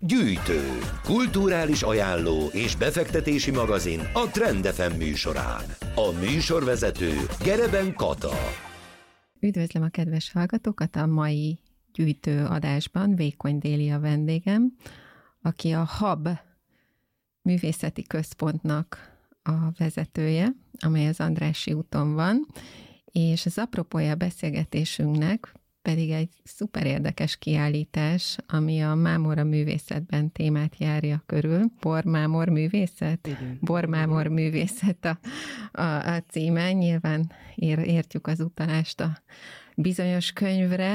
Gyűjtő, kulturális ajánló és befektetési magazin a Trend FM műsorán. A műsorvezető Gereben Kata. Üdvözlöm a kedves hallgatókat a mai gyűjtő adásban. Vékony Déli a vendégem, aki a HAB művészeti központnak a vezetője, amely az Andrássy úton van, és az apropója beszélgetésünknek pedig egy szuper érdekes kiállítás, ami a mámor a művészetben témát járja körül. Bormámor művészet? Igen. Bormámor művészet a címe. Nyilván értjük az utalást a bizonyos könyvre,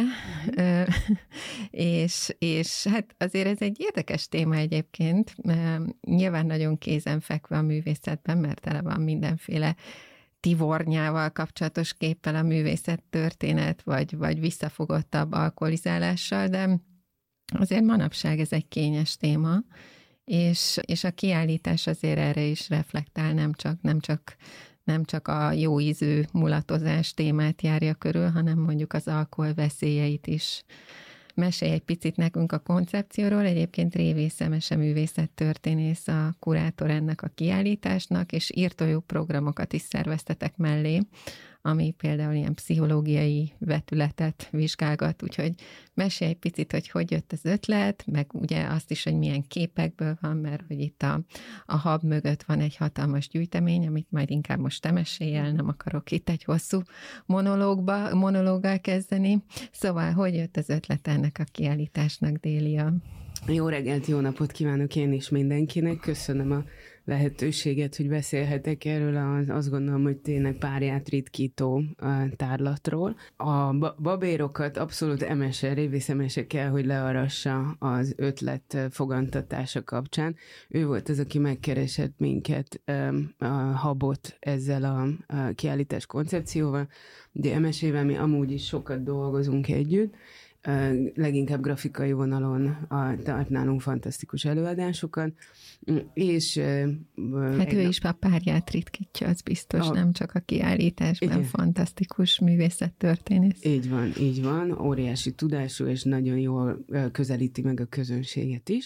és hát azért ez egy érdekes téma egyébként. Nyilván nagyon kézenfekvő a művészetben, mert tele van mindenféle tivornyával kapcsolatos képpel a művészettörténet, vagy visszafogottabb alkoholizálással, de azért manapság ez egy kényes téma, és a kiállítás azért erre is reflektál, nem csak a jó ízű mulatozás témát járja körül, hanem mondjuk az alkohol veszélyeit is. Mesélj egy picit nekünk a koncepcióról. Egyébként Révész Emese művészettörténész a kurátor ennek a kiállításnak, és írtójú programokat is szerveztetek mellé, ami például ilyen pszichológiai vetületet vizsgálgat, úgyhogy mesélj egy picit, hogy jött az ötlet, meg ugye azt is, hogy milyen képekből van, mert hogy itt a HAB mögött van egy hatalmas gyűjtemény, amit majd inkább most te mesélj el, nem akarok itt egy hosszú monológgal kezdeni. Szóval, hogy jött az ötlet ennek a kiállításnak, Délia? Jó reggelt, jó napot kívánok én is mindenkinek. Köszönöm a lehetőséget, hogy beszélhetek erről, azt gondolom, hogy tényleg párját ritkító tárlatról. A babérokat abszolút Révész Emese kell, hogy learassa az ötlet fogantatása kapcsán. Ő volt az, aki megkeresett minket, a HAB-ot ezzel a kiállítás koncepcióval. De Emesével mi amúgy is sokat dolgozunk együtt, leginkább grafikai vonalon tart nálunk fantasztikus előadásokat, és... Hát ő is a párját ritkítja, az biztos, nem csak a kiállításban, igen. Fantasztikus művészettörténész. Így van, óriási tudású, és nagyon jól közelíti meg a közönséget is.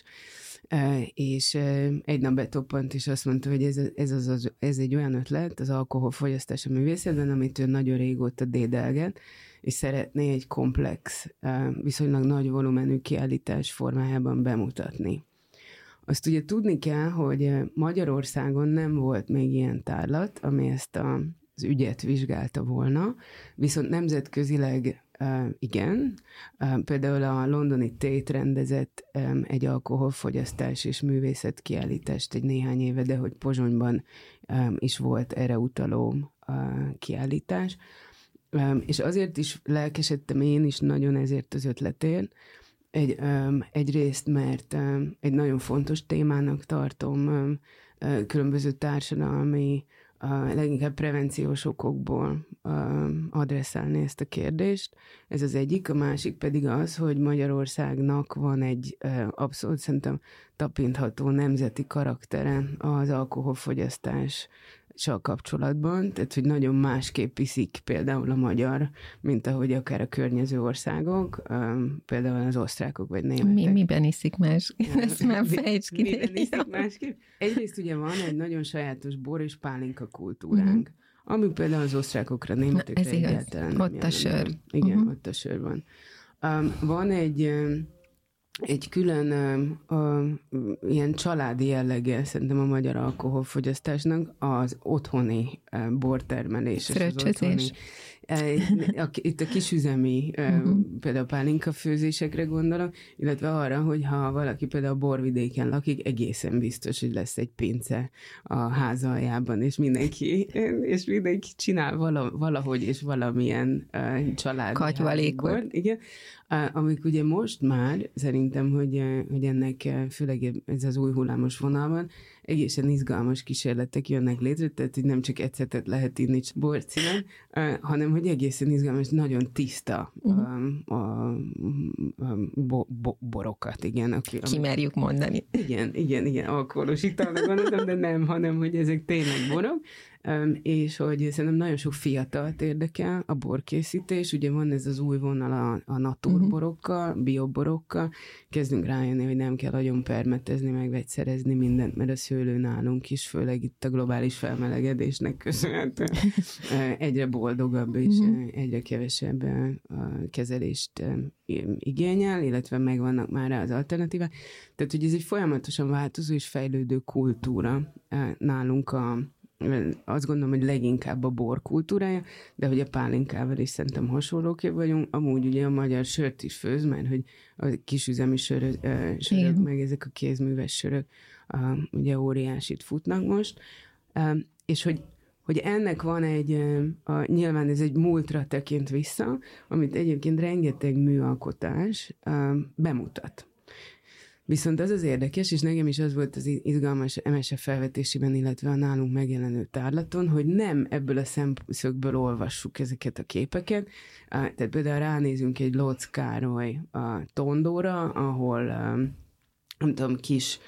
És egy nap betoppant, és azt mondta, hogy ez egy olyan ötlet, az alkoholfogyasztás a művészetben, amit ő nagyon régóta dédelget, és szeretné egy komplex, viszonylag nagy volumenű kiállítás formájában bemutatni. Azt ugye tudni kell, hogy Magyarországon nem volt még ilyen tárlat, ami ezt az ügyet vizsgálta volna, viszont nemzetközileg igen. Például a londoni Tate rendezett egy alkoholfogyasztás és művészet kiállítást egy néhány éve, de hogy Pozsonyban is volt erre utaló kiállítás. És azért is lelkesedtem én is nagyon ezért az ötletért. Egyrészt, mert egy nagyon fontos témának tartom különböző társadalmi, leginkább prevenciós okokból adresszálni ezt a kérdést. Ez az egyik, a másik pedig az, hogy Magyarországnak van egy abszolút szerintem tapintható nemzeti karaktere az alkoholfogyasztással kapcsolatban, tehát hogy nagyon másképp iszik például a magyar, mint ahogy akár a környező országok, például az osztrákok vagy németek. Miben iszik másképp? Ezt már fejtsd ki. Miben iszik másképp? Egyrészt ugye van egy nagyon sajátos bor és pálinka kultúránk, ami például az osztrákokra, németekre egyáltalán. Ott a sör. Igen, ott a sör van. Van egy külön ilyen családi jellege szerintem a magyar alkoholfogyasztásnak az otthoni bortermelés. Fröccsözés. Itt a kisüzemi például pálinkafőzésekre gondolok, illetve arra, hogy ha valaki például a borvidéken lakik, egészen biztos, hogy lesz egy pince a háza aljában, és mindenki csinál valahogy és valamilyen családi katyvalékot. Igen. Amik ugye most már szerintem, hogy ennek főleg ez az új hullámos vonalban egészen izgalmas kísérletek jönnek létre, tehát hogy nem csak ecetet lehet inni borcimen, hanem hogy egészen izgalmas, nagyon tiszta borokat, igen. Kimerjük mondani. Igen, alkoholos italnak gondoltam, de nem, hanem hogy ezek tényleg borok, és hogy szerintem nagyon sok fiatalt érdekel a borkészítés, ugye van ez az új vonal a naturborokkal, bioborokkal, kezdünk rájönni, hogy nem kell nagyon permetezni, meg vegyszerezni mindent, mert a szőlő nálunk is, főleg itt a globális felmelegedésnek köszönhetően egyre boldogabb és egyre kevesebb kezelést igényel, igletve megvannak már rá az alternatívák. Tehát, hogy ez egy folyamatosan változó és fejlődő kultúra nálunk azt gondolom, hogy leginkább a bor kultúrája, de hogy a pálinkával is szerintem hasonlóképp vagyunk. Amúgy ugye a magyar sört is főz, mert hogy a kisüzemi sörök, meg ezek a kézműves sörök ugye óriásit futnak most. És hogy ennek van nyilván ez egy múltra tekint vissza, amit egyébként rengeteg műalkotás bemutat. Viszont az érdekes, és nekem is az volt az izgalmas MSF felvetésében, illetve a nálunk megjelenő tárlaton, hogy nem ebből a szemszögből olvassuk ezeket a képeket. Tehát például ránézünk egy Lócz Károly a Tondóra, ahol nem tudom, kis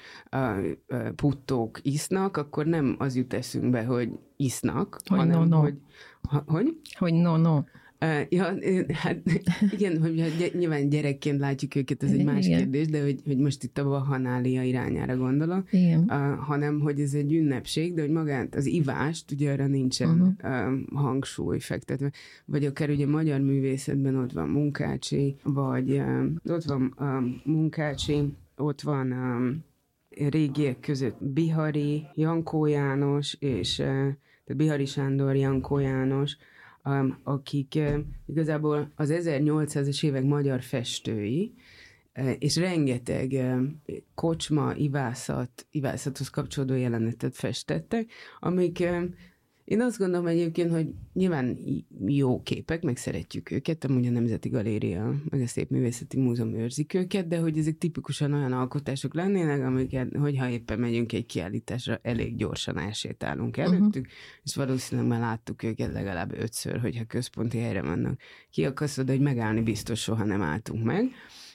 puttók isznak, akkor nem az jut eszünkbe, hogy isznak, hogy hanem hogy... Hogy no. Ja, hát igen, hogy nyilván gyerekként látjuk őket, ez egy más kérdés, de hogy most itt a Vahanália irányára gondolok, hanem hogy ez egy ünnepség, de hogy magát az ivást, ugye arra nincsen hangsúly fektetve, vagy akár ugye magyar művészetben ott van Munkácsi, vagy ott van Munkácsi, ott van régiek között Bihari, Jankó János, és tehát Bihari Sándor, Jankó János, akik igazából az 1800-es évek magyar festői, és rengeteg kocsma, ivászathoz kapcsolódó jelenetet festettek, amik én azt gondolom egyébként, hogy nyilván jó képek, meg szeretjük őket, amúgy a Nemzeti Galéria, meg a Szépművészeti Múzeum őrzik őket, de hogy ezek tipikusan olyan alkotások lennének, amiket, hogyha éppen megyünk egy kiállításra, elég gyorsan elsétálunk előttük, és valószínűleg már láttuk őket legalább 5-ször, hogyha központi helyre vannak kiakasztva, hogy megállni biztos soha nem álltunk meg.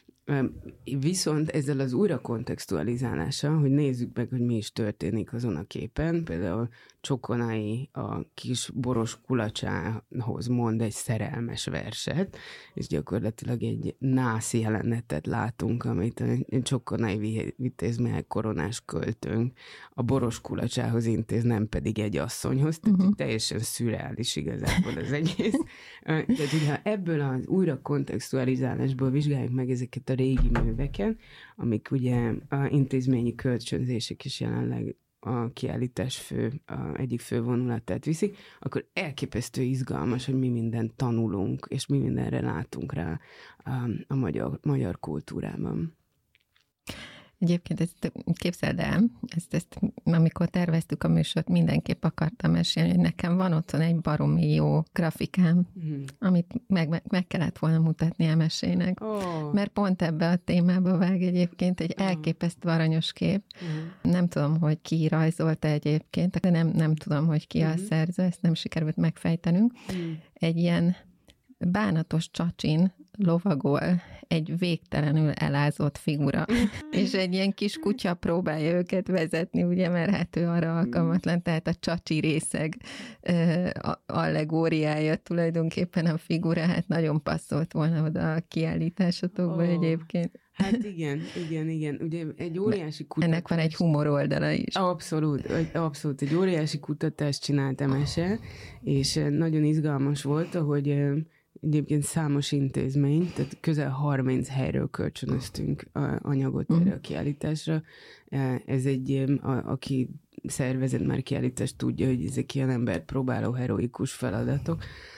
Viszont ezzel az újra kontextualizálással, hogy nézzük meg, hogy mi is történik azon a képen, például Csokonai a kis boros kulacsához mond egy szerelmes verset, és gyakorlatilag egy nász jelenetet látunk, amit a Csokonai vitézmely koronás költőnk a boros kulacsához intéz, nem pedig egy asszonyhoz, tehát teljesen szürreális igazából az egész. Tehát, hogyha ebből az újra kontextualizálásból vizsgáljuk meg ezeket a régi műveket, amik ugye a intézményi kölcsönzések is jelenleg a kiállítás egyik fő vonulatát viszik, akkor elképesztő izgalmas, hogy mi mindent tanulunk, és mi mindenre látunk rá a magyar kultúrában. Egyébként ezt képzeld el, ezt amikor terveztük a műsort, mindenképp akartam mesélni, hogy nekem van otthon egy baromi jó grafikám, amit meg kellett volna mutatni MSZ-nek. Mert pont ebbe a témába vág egyébként egy elképesztő aranyos kép. Nem tudom, hogy ki rajzolta egyébként, de nem tudom, hogy ki a szerző, ezt nem sikerült megfejtenünk. Egy ilyen bánatos csacsin lovagol egy végtelenül elázott figura, és egy ilyen kis kutya próbálja őket vezetni, ugye, mert hát ő arra alkalmatlan, tehát a csacsi részeg allegóriája tulajdonképpen a figura, hát nagyon passzolt volna oda a kiállításotokba egyébként. Hát igen. Ugye egy óriási kutatás. Ennek van egy humor oldala is. Abszolút. Egy óriási kutatást csinált MSE, és nagyon izgalmas volt, ahogy egyébként számos intézmény, tehát közel 30 helyről kölcsönöztünk anyagot erre a kiállításra. Ez aki szervezett már kiállítást, tudja, hogy ezek ilyen embert próbáló heroikus feladatok.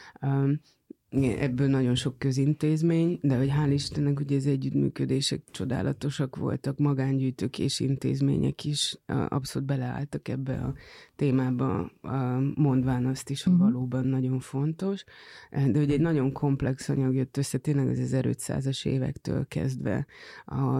Ebből nagyon sok közintézmény, de hogy hál' Istennek ugye az együttműködések csodálatosak voltak, magángyűjtők és intézmények is abszolút beleálltak ebbe a témába, mondván azt is, hogy valóban nagyon fontos, de hogy egy nagyon komplex anyag jött össze, tényleg az 1500-as évektől kezdve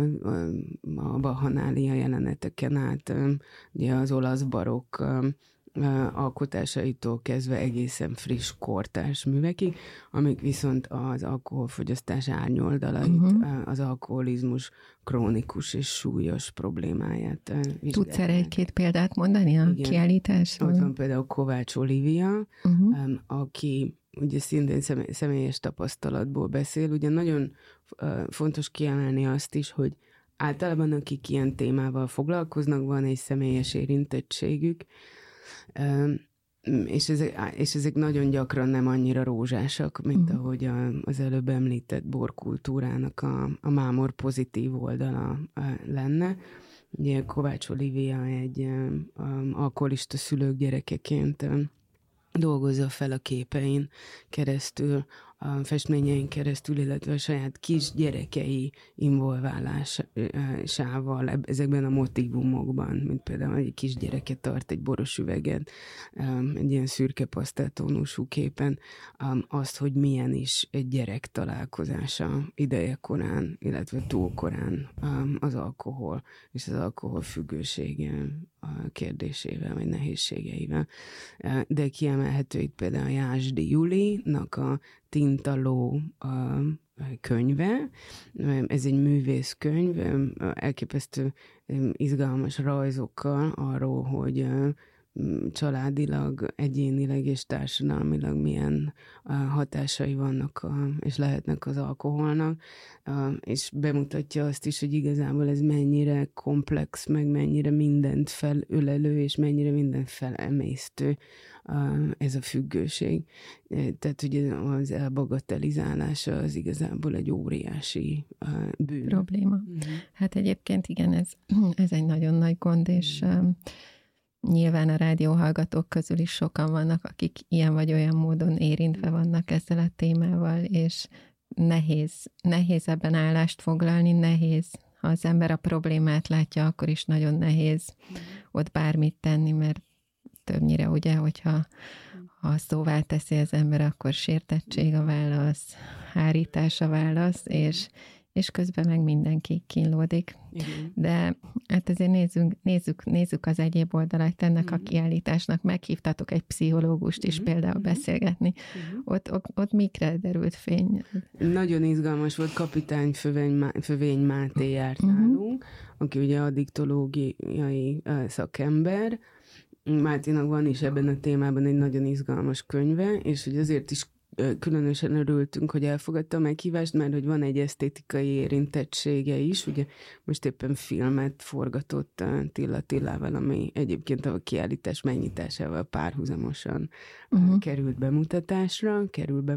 a Vahanália jeleneteken át, ugye az olasz barokk alkotásaitól kezdve egészen friss kortárs művekig, amik viszont az alkoholfogyasztás árnyoldalait, az alkoholizmus krónikus és súlyos problémáját vizsgálják. Tudsz erre egy-két példát mondani a kiállításról? Ott van például Kovács Olivia, aki ugye szintén személyes tapasztalatból beszél. Ugye nagyon fontos kiemelni azt is, hogy általában akik ilyen témával foglalkoznak, van egy személyes érintettségük, és ezek nagyon gyakran nem annyira rózsásak, mint ahogy az előbb említett borkultúrának a mámor pozitív oldala lenne. Ugye Kovács Olivia egy alkoholista szülők gyerekeként dolgozza fel a képein keresztül, a festményein keresztül, illetve a saját kis gyerekei involválásával ezekben a motívumokban, mint például egy kis gyereke tart egy boros üveget, egy ilyen szürke paszteltónusú képen, azt, hogy milyen is egy gyerek találkozása idejekorán, illetve túlkorán az alkohol és az alkoholfüggősége kérdésével, vagy nehézségeivel. De kiemelhető itt például Jásdi Julinak a Tintaló könyve. Ez egy művészkönyv, elképesztő izgalmas rajzokkal arról, hogy családilag, egyénileg és társadalmilag milyen hatásai vannak és lehetnek az alkoholnak, és bemutatja azt is, hogy igazából ez mennyire komplex, meg mennyire mindent felölelő, és mennyire mindent felemésztő ez a függőség. Tehát ugye az elbagatelizálása az igazából egy óriási bűn. Probléma. Hát egyébként igen, ez egy nagyon nagy gond, és nyilván a rádióhallgatók közül is sokan vannak, akik ilyen vagy olyan módon érintve vannak ezzel a témával, és nehéz ebben állást foglalni, nehéz. Ha az ember a problémát látja, akkor is nagyon nehéz ott bármit tenni, mert többnyire ugye, hogyha szóvá teszi az ember, akkor sértettség a válasz, hárítás a válasz, és közben meg mindenki kínlódik. Igen. De hát azért nézzük az egyéb oldalát ennek a kiállításnak. Meghívtatok egy pszichológust is például beszélgetni. Ott mikre derült fény? Nagyon izgalmas volt, Kapitány Fövény Máté járt nálunk, aki ugye addiktológiai szakember. Máténak van is ebben a témában egy nagyon izgalmas könyve, és hogy azért is különösen örültünk, hogy elfogadta a meghívást, mert hogy van egy esztétikai érintettsége is, ugye most éppen filmet forgatott Tillával, ami egyébként a kiállítás megnyitásával párhuzamosan kerül bemutatásra,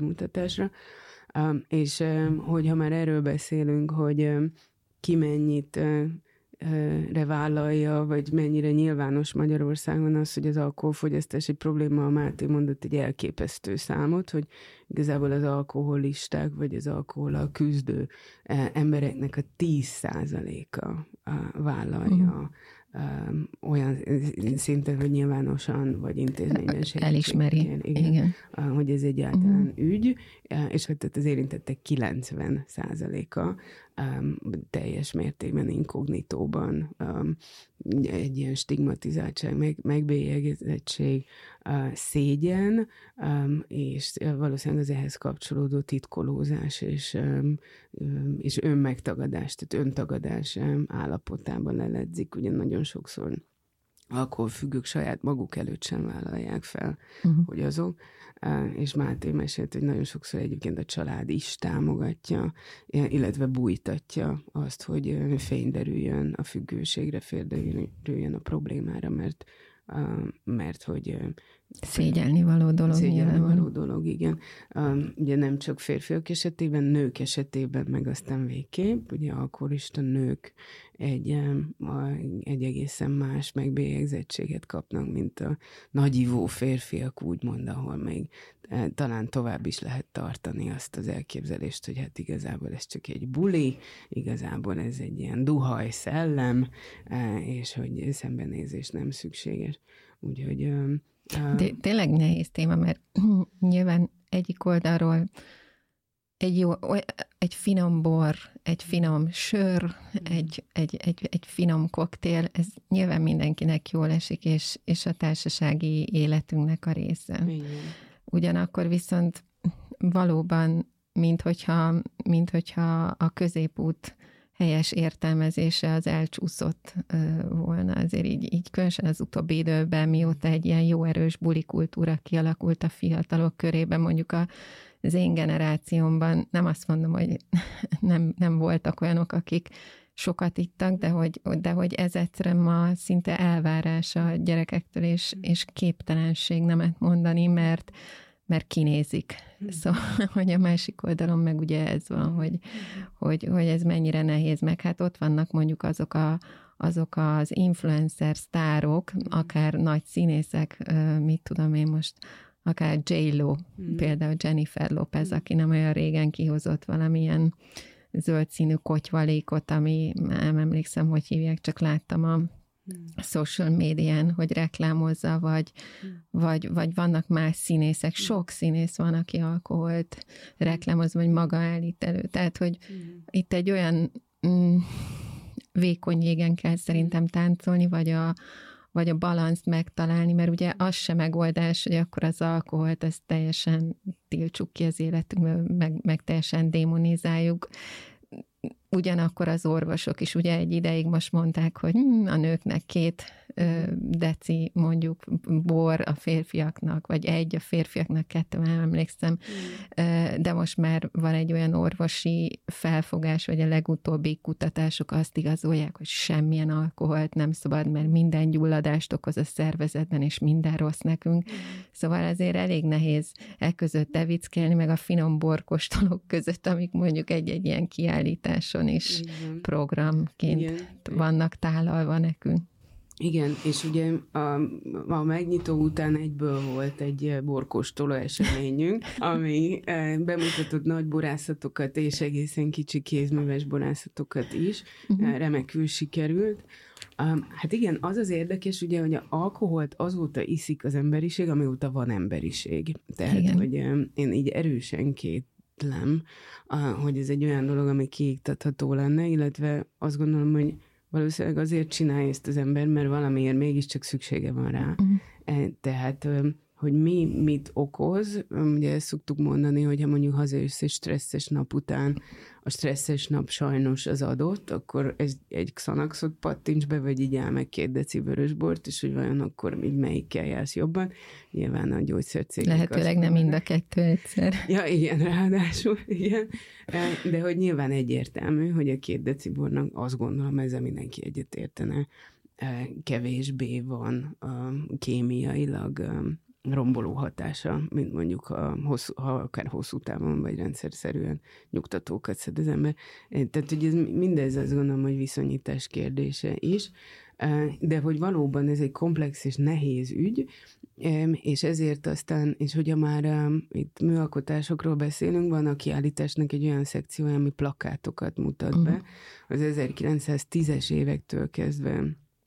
és hogyha már erről beszélünk, hogy ki mennyit vállalja, vagy mennyire nyilvános Magyarországon az, hogy az alkoholfogyasztás egy probléma, a Máté mondott egy elképesztő számot, hogy igazából az alkoholisták, vagy az alkohollal küzdő embereknek a 10%-a vállalja olyan szinten, hogy nyilvánosan, vagy intézményben elismeri, igen. Hogy ez egyáltalán ügy, és hogy tehát az érintettek 90%-a teljes mértékben inkognitóban egy ilyen stigmatizáltság, megbélyegezettség, szégyen, és valószínűleg az ehhez kapcsolódó titkolózás és önmegtagadás, tehát öntagadás állapotában leledzik. Ugye nagyon sokszor alkoholfüggők saját maguk előtt sem vállalják fel, hogy azok. És Máté mesélt, hogy nagyon sokszor egyébként a család is támogatja, illetve bújtatja azt, hogy fény derüljön a függőségre, fény derüljön a problémára, mert hogy szégyelni való dolog, igen. Ugye nem csak férfiak esetében, nők esetében meg aztán végképp, ugye alkoholista nők egy egészen más megbélyegzettséget kapnak, mint a nagyivó férfiak, úgymond, ahol még talán tovább is lehet tartani azt az elképzelést, hogy hát igazából ez csak egy buli, igazából ez egy ilyen duhaj szellem, és hogy szembenézés nem szükséges. Úgyhogy de tényleg nehéz téma, mert nyilván egyik oldalról egy finom bor, egy finom sör, egy finom koktél, ez nyilván mindenkinek jól esik, és a társasági életünknek a része. Igen. Ugyanakkor viszont valóban, minthogyha a középút helyes értelmezése az elcsúszott volna. Azért így különösen az utóbbi időben, mióta egy ilyen jó erős bulikultúra kialakult a fiatalok körében, mondjuk az én generációmban, nem azt mondom, hogy nem voltak olyanok, akik sokat ittak, de hogy ez egyszerűen ma szinte elvárás a gyerekektől, és képtelenség nemet mondani, mert kinézik. Szóval, hogy a másik oldalon meg ugye ez van, hogy ez mennyire nehéz, meg hát ott vannak mondjuk azok az influencer sztárok, akár nagy színészek, mit tudom én most, akár J.Lo, például Jennifer Lopez, aki nem olyan régen kihozott valamilyen zöld színű kotyvalékot, ami nem emlékszem, hogy hívják, csak láttam a social médián, hogy reklámozza, vagy vannak más színészek, sok színész van, aki alkoholt reklámoz, vagy maga állít elő. Tehát, hogy itt egy olyan vékony jégen kell szerintem táncolni, vagy a balanszt megtalálni, mert ugye az sem megoldás, hogy akkor az alkoholt, ezt teljesen tiltsuk ki az életünkből, meg teljesen démonizáljuk. Ugyanakkor az orvosok is ugye egy ideig most mondták, hogy a nőknek 2 deci mondjuk bor a férfiaknak, vagy 1 a férfiaknak, 2, nem emlékszem, de most már van egy olyan orvosi felfogás, vagy a legutóbbi kutatások azt igazolják, hogy semmilyen alkoholt nem szabad, mert minden gyulladást okoz a szervezetben, és minden rossz nekünk. Szóval azért elég nehéz között evickelni, meg a finom borkóstolók között, amik mondjuk egy ilyen kiállításon is programként vannak tálalva nekünk. Igen, és ugye a megnyitó után egyből volt egy borkóstoló eseményünk, ami bemutatott nagy borászatokat és egészen kicsi kézműves borászatokat is. Remekül sikerült. Hát igen, az érdekes, ugye, hogy alkoholt azóta iszik az emberiség, amióta van emberiség. Tehát, igen. Hogy én így erősen kétlem, hogy ez egy olyan dolog, ami kiiktatható lenne, illetve azt gondolom, hogy valószínűleg azért csinálja ezt az ember, mert valamiért mégiscsak szüksége van rá. Tehát, hogy mit okoz, ugye ezt szoktuk mondani, hogy ha mondjuk hazajössz egy stresszes nap után, a stresszes nap sajnos az adott, akkor egy Xanaxot pattints be, vagy így áll meg 2 deci vörösbort, és hogy vajon akkor így melyikkel jársz jobban. Nyilván a gyógyszercégek. Lehetőleg nem mind a 2 egyszer. Ja, igen, ráadásul, igen. De hogy nyilván egyértelmű, hogy a 2 deci bornak azt gondolom, ezzel mindenki egyetértene, kevésbé van kémiailag romboló hatása, mint mondjuk ha akár hosszú távon, vagy rendszerszerűen nyugtatókat szed az ember. Tehát, hogy ez mindez azt gondolom, hogy viszonyítás kérdése is, de hogy valóban ez egy komplex és nehéz ügy, és ezért aztán, és hogyha már itt műalkotásokról beszélünk, van a kiállításnak egy olyan szekciója, ami plakátokat mutat be, az 1910-es évektől kezdve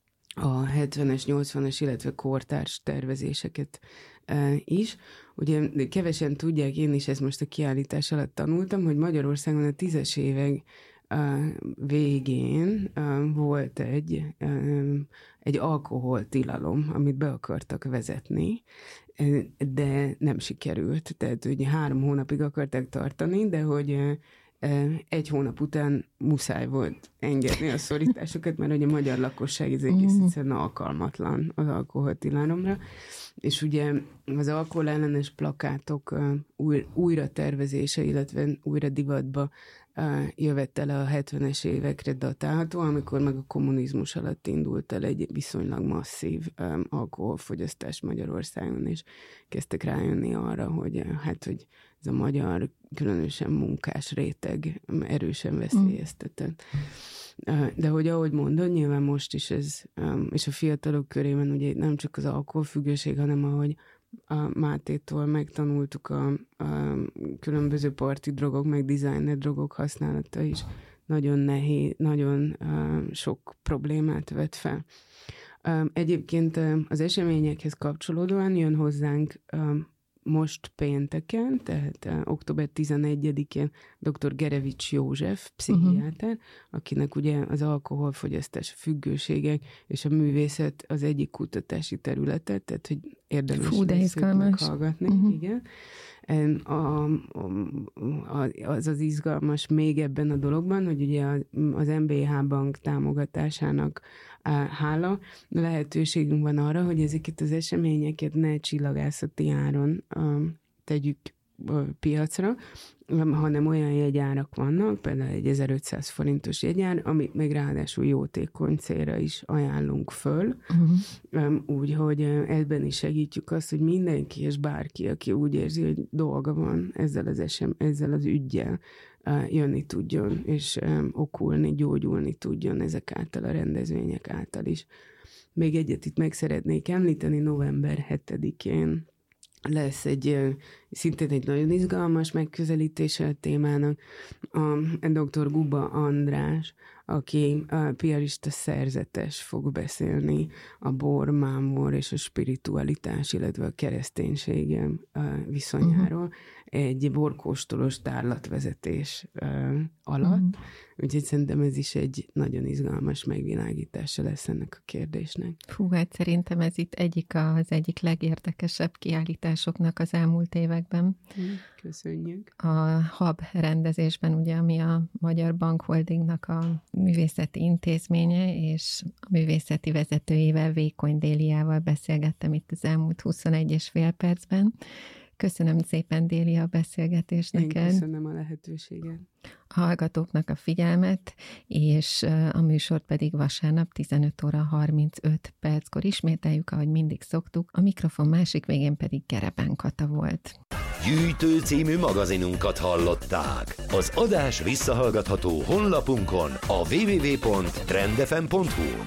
a 70-es, 80-es, illetve kortárs tervezéseket is. Ugye kevesen tudják, én is ezt most a kiállítás alatt tanultam, hogy Magyarországon a 10-es évek végén volt egy alkoholtilalom, amit be akartak vezetni, de nem sikerült. Tehát ugye 3 hónapig akarták tartani, de hogy 1 hónap után muszáj volt engedni a szorításokat, mert ugye a magyar lakosság ez egész egyszerűen alkalmatlan az alkoholtilalomra, és ugye az alkoholellenes plakátok újra tervezése, illetve újra divatba jövetele a 70-es évekre datálható, amikor meg a kommunizmus alatt indult el egy viszonylag masszív alkoholfogyasztás Magyarországon, és kezdtek rájönni arra, hogy hogy ez a magyar, különösen munkás réteg erősen veszélyeztetett. De hogy ahogy mondod, nyilván most is ez, és a fiatalok körében ugye nem csak az alkoholfüggőség, hanem ahogy a Mátétól megtanultuk a különböző parti drogok, meg designer drogok használata is nagyon nehéz, nagyon sok problémát vet fel. Egyébként az eseményekhez kapcsolódóan jön hozzánk most pénteken, tehát október 11-én dr. Gerevics József, pszichiáter, akinek ugye az alkoholfogyasztás, a függőségek és a művészet az egyik kutatási területe, tehát hogy érdemes meghallgatni. Igen. Az izgalmas még ebben a dologban, hogy ugye az MBH Bank támogatásának hála lehetőségünk van arra, hogy ezeket az eseményeket ne csillagászati áron tegyük piacra, hanem olyan jegyárak vannak, például egy 1500 forintos jegyár, amit még ráadásul jótékony célra is ajánlunk föl, úgyhogy ebben is segítjük azt, hogy mindenki és bárki, aki úgy érzi, hogy dolga van ezzel az üggyel, jönni tudjon, és okulni, gyógyulni tudjon ezek által a rendezvények által is. Még egyet itt meg szeretnék említeni, november 7-én lesz szintén egy nagyon izgalmas megközelítése a témának. A dr. Guba András, aki piarista szerzetes, fog beszélni a bor, mámor és a spiritualitás, illetve a kereszténység viszonyáról egy borkóstolós tárlatvezetés alatt. Úgyhogy szerintem ez is egy nagyon izgalmas megvilágítása lesz ennek a kérdésnek. Hát szerintem ez itt az egyik legérdekesebb kiállításoknak az elmúlt években. Köszönjük. A HAB rendezésben, ugye, ami a Magyar Bank Holdingnak a művészeti intézménye, és a művészeti vezetőjével, Vékony Déliával beszélgettem itt az elmúlt 21,5 percben. Köszönöm szépen, Délia, a beszélgetést neked. Én köszönöm a lehetőséget. A hallgatóknak a figyelmet, és a műsort pedig vasárnap 15 óra 35 perckor ismételjük, ahogy mindig szoktuk. A mikrofon másik végén pedig Gereben Kata volt. Gyűjtő című magazinunkat hallották. Az adás visszahallgatható honlapunkon, a www.trendfm.hu.